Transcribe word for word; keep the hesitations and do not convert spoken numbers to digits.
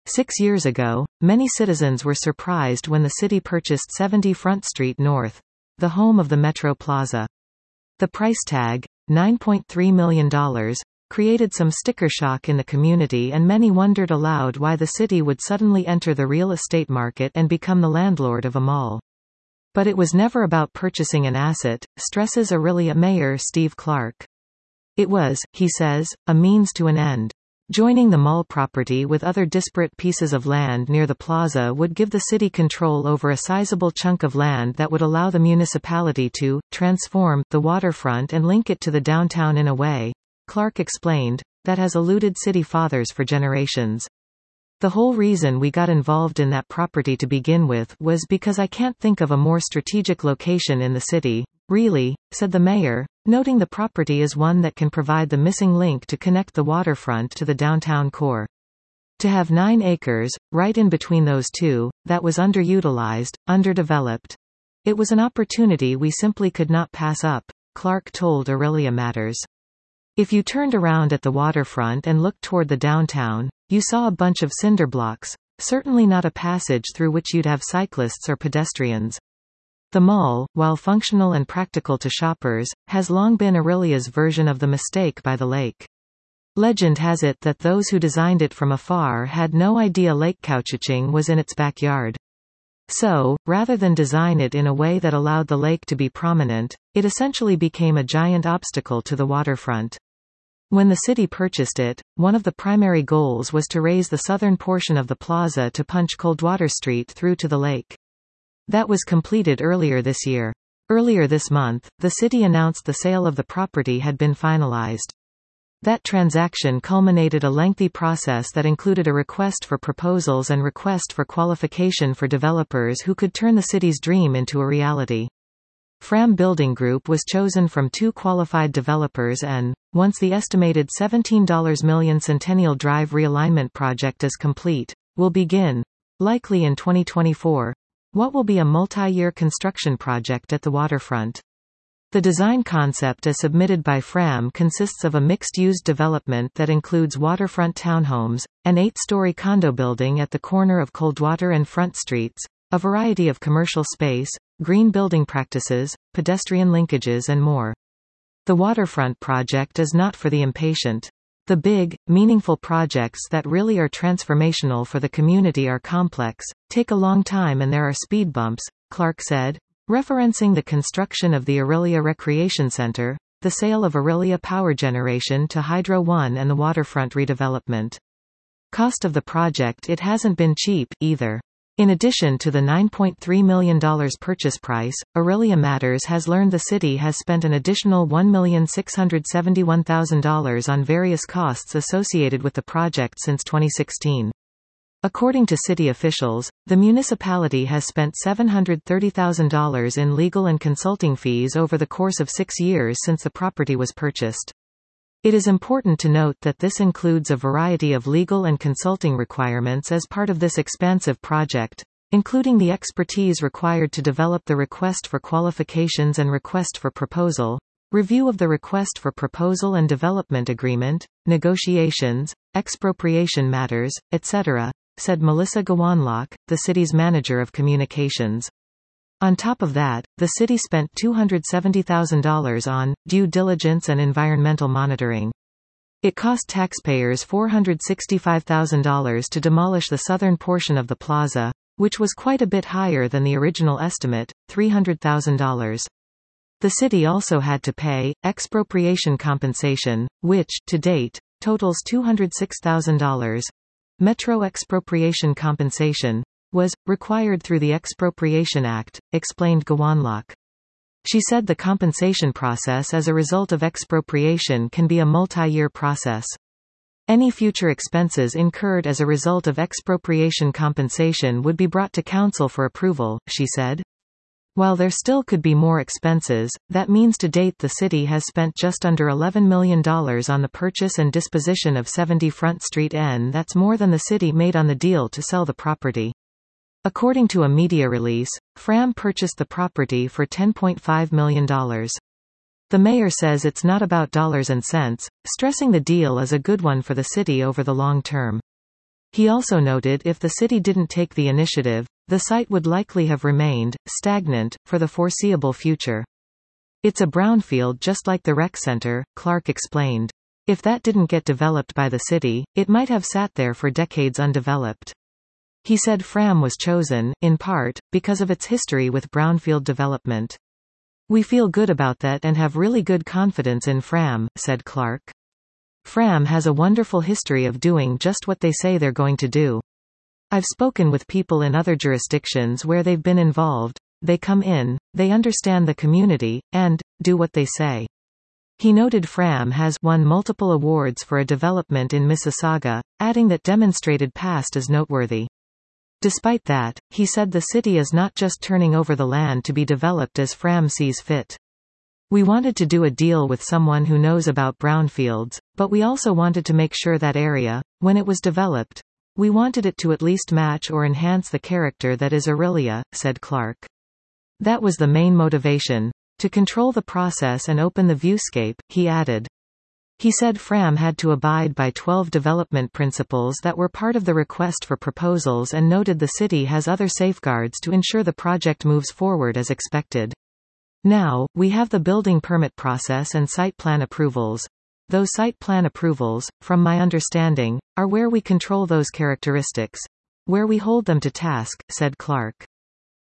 Six years ago, many citizens were surprised when the city purchased seventy Front Street North, the home of the Metro Plaza. The price tag, nine point three million dollars, created some sticker shock in the community, and many wondered aloud why the city would suddenly enter the real estate market and become the landlord of a mall. But it was never about purchasing an asset, stresses Orillia Mayor Steve Clark. It was, he says, a means to an end. Joining the mall property with other disparate pieces of land near the plaza would give the city control over a sizable chunk of land that would allow the municipality to transform the waterfront and link it to the downtown in a way, Clark explained, that has eluded city fathers for generations. The whole reason we got involved in that property to begin with was because I can't think of a more strategic location in the city, really, said the mayor, noting the property is one that can provide the missing link to connect the waterfront to the downtown core. To have nine acres, right in between those two, that was underutilized, underdeveloped. It was an opportunity we simply could not pass up, Clark told Orillia Matters. If you turned around at the waterfront and looked toward the downtown, you saw a bunch of cinder blocks, certainly not a passage through which you'd have cyclists or pedestrians. The mall, while functional and practical to shoppers, has long been Orillia's version of the mistake by the lake. Legend has it that those who designed it from afar had no idea Lake Couchiching was in its backyard. So, rather than design it in a way that allowed the lake to be prominent, it essentially became a giant obstacle to the waterfront. When the city purchased it, one of the primary goals was to raise the southern portion of the plaza to punch Coldwater Street through to the lake. That was completed earlier this year. Earlier this month, the city announced the sale of the property had been finalized. That transaction culminated a lengthy process that included a request for proposals and request for qualification for developers who could turn the city's dream into a reality. Fram Building Group was chosen from two qualified developers and, once the estimated seventeen million dollars Centennial Drive realignment project is complete, will begin, likely in twenty twenty-four, what will be a multi-year construction project at the waterfront. The design concept as submitted by Fram consists of a mixed-use development that includes waterfront townhomes, an eight-story condo building at the corner of Coldwater and Front Streets, a variety of commercial space, green building practices, pedestrian linkages and more. The waterfront project is not for the impatient. The big, meaningful projects that really are transformational for the community are complex, take a long time and there are speed bumps, Clark said, referencing the construction of the Orillia Recreation Center, the sale of Orillia Power Generation to Hydro One and the waterfront redevelopment. Cost of the project: it hasn't been cheap, either. In addition to the nine point three million dollars purchase price, Orillia Matters has learned the city has spent an additional one million six hundred seventy-one thousand dollars on various costs associated with the project since twenty sixteen. According to city officials, the municipality has spent seven hundred thirty thousand dollars in legal and consulting fees over the course of six years since the property was purchased. It is important to note that this includes a variety of legal and consulting requirements as part of this expansive project, including the expertise required to develop the request for qualifications and request for proposal, review of the request for proposal and development agreement, negotiations, expropriation matters, et cetera, said Melissa Gawanlock, the city's manager of communications. On top of that, the city spent two hundred seventy thousand dollars on due diligence and environmental monitoring. It cost taxpayers four hundred sixty-five thousand dollars to demolish the southern portion of the plaza, which was quite a bit higher than the original estimate, three hundred thousand dollars. The city also had to pay expropriation compensation, which, to date, totals two hundred six thousand dollars. Metro expropriation compensation was required through the Expropriation Act, explained Gawanlock. She said the compensation process as a result of expropriation can be a multi-year process. Any future expenses incurred as a result of expropriation compensation would be brought to council for approval, she said. While there still could be more expenses, that means to date the city has spent just under eleven million dollars on the purchase and disposition of seventy Front Street N. That's more than the city made on the deal to sell the property. According to a media release, Fram purchased the property for ten point five million dollars. The mayor says it's not about dollars and cents, stressing the deal is a good one for the city over the long term. He also noted if the city didn't take the initiative, the site would likely have remained stagnant for the foreseeable future. It's a brownfield just like the rec center, Clark explained. If that didn't get developed by the city, it might have sat there for decades undeveloped. He said Fram was chosen, in part, because of its history with brownfield development. We feel good about that and have really good confidence in Fram, said Clark. Fram has a wonderful history of doing just what they say they're going to do. I've spoken with people in other jurisdictions where they've been involved. They come in, they understand the community, and do what they say. He noted Fram has won multiple awards for a development in Mississauga, adding that demonstrated past is noteworthy. Despite that, he said the city is not just turning over the land to be developed as Fram sees fit. We wanted to do a deal with someone who knows about brownfields, but we also wanted to make sure that area, when it was developed, we wanted it to at least match or enhance the character that is Orillia, said Clark. That was the main motivation. To control the process and open the viewscape, he added. He said Fram had to abide by twelve development principles that were part of the request for proposals and noted the city has other safeguards to ensure the project moves forward as expected. Now, we have the building permit process and site plan approvals. Those site plan approvals, from my understanding, are where we control those characteristics. Where we hold them to task, said Clark.